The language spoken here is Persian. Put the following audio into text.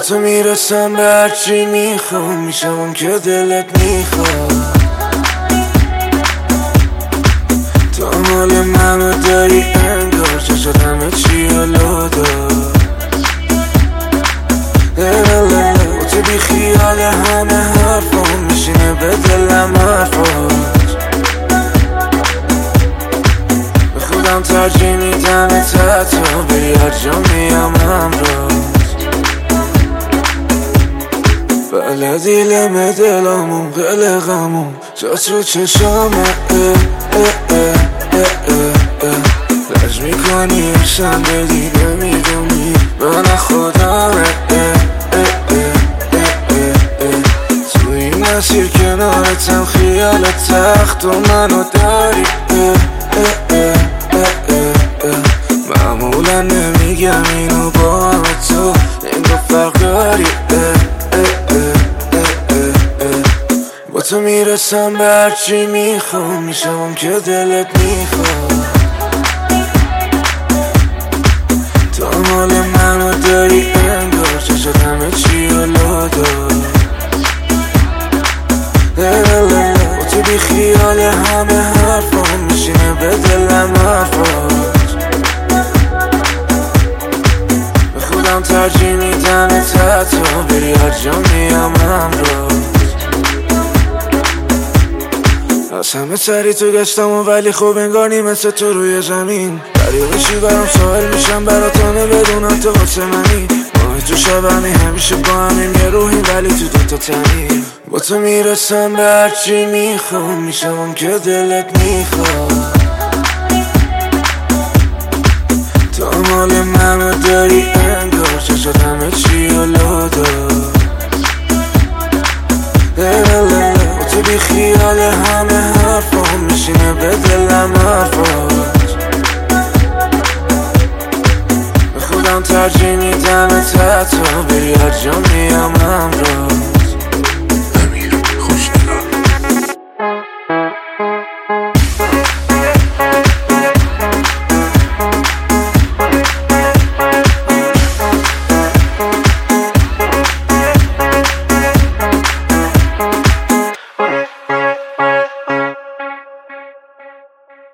تو میرسم به هرچی میخوام، میشم اون که دلت میخواد. تو مال منو داری انگار، چشات همه چی حالا دار. با تو بی خیال همه حرفام، میشینه به دلم حرفات. به خودم ترجیح میدم تا بری هر جا میام همراهت. بلدی لمه دلامون قلقمون جات رو چشامه لج میکنی عشقم بدی نمیدونی من خودمه. تو این مسیر کنارتم خیالت تخت و منو داری. معمولا نمیگم اینو با تو، این دو فرق داری. با تو میرسم به هرچی میخوام، میشم که دلت میخواد. تو مال منو داری انگار، چشات همه چی حالا دار. با تو بی خیال همه حرفام، میشینه به دلم حرفات. به خودم ترجیح میدم تا بری هر جا میام همراهت. از همه سری تو گشتم ولی خوب انگار نی مثل تو روی زمین. دریا بشی برام ساحل میشم براتانه بدونم تو واسه منی. ماه تو شبمی همیشه با همیم یه روحی ولی تو دوتا تنی. با تو میرسم به هرچی میخوام، میشم که دلت میخواد. تو مال منو داری انگار، چشات همه چی حالا دار. تو بی خیال همه حرفام، میشینه به دلم حرفات. به خودم ترجیح میدم تا بری هر جا میام همراه.